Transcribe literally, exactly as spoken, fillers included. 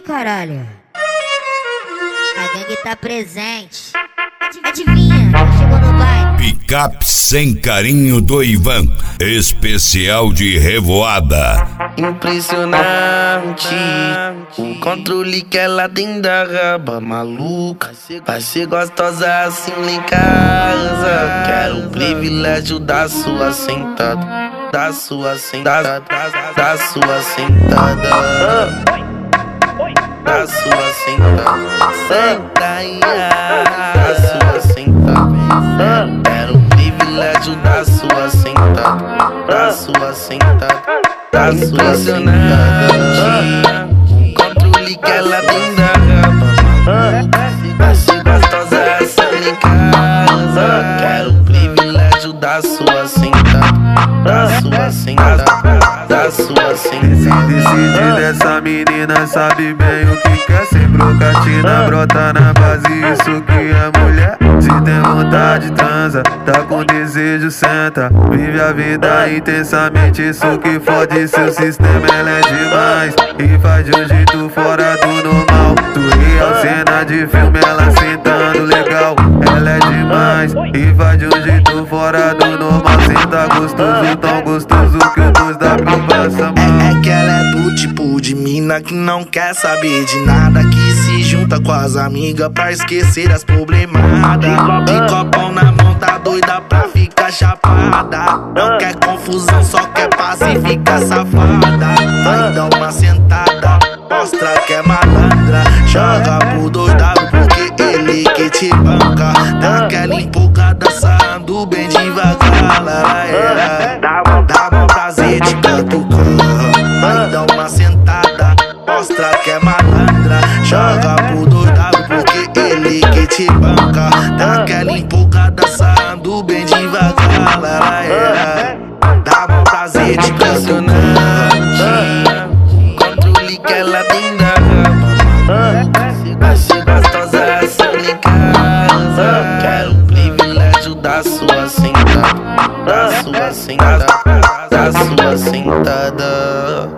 caralho. A gangue tá presente. Adivinha, quem chegou no baile? Picape Sem Carinho do Ivan, especial de revoada. Impressionante o controle que ela tem da raba maluca. Vai ser gostosa assim lá em casa. Quero o privilégio da sua sentada, da sua sentada, da sua sentada, da sua sentada, senta aí, da sua sentada. Quero o privilégio da sua sentada, da sua sentada, da sua sentada. O controle que ela tem da raba, vai ser gostosa assim lá em casa. Quero o privilégio da sua sentada, da sua sentada, da sua sentada. Decide dessa menina, sabe bem o que quer. Sem brocatina, brota na base, isso que é mulher. Se tem vontade, transa, tá com desejo, senta. Vive a vida intensamente, isso que fode seu sistema. Ela é demais e faz de um jeito fora do normal. Tu real, cena de filme, ela sentando legal. Ela é demais e faz de um jeito fora do normal. Senta gostoso, tão gostoso que o dois W passa mal. É, é que ela é do tipo de mina que não quer saber de nada, que se junta com as amigas pra esquecer as problemadas. De copão na mão, tá doida pra ficar chapada. Não quer confusão, só quer paz e fica safada. Vai dar uma sentada, mostra que é malandra. Joga pro dois W porque ele que te banca. Dá aquela empolgada, sarrando bem devagar. É. Dá bom prazer de catucando. Vai dar uma sentada, mostra que é malandra. Joga pro dois W porque ele que te banca. Dá aquela empolgada, sarrando bem devagar. É. Dá bom prazer de catucando. Controle que ela tem da raba, vai ser gostosa assim lá em casa. Quero o privilégio da sua sentada, da sua sentada, da sua sentada.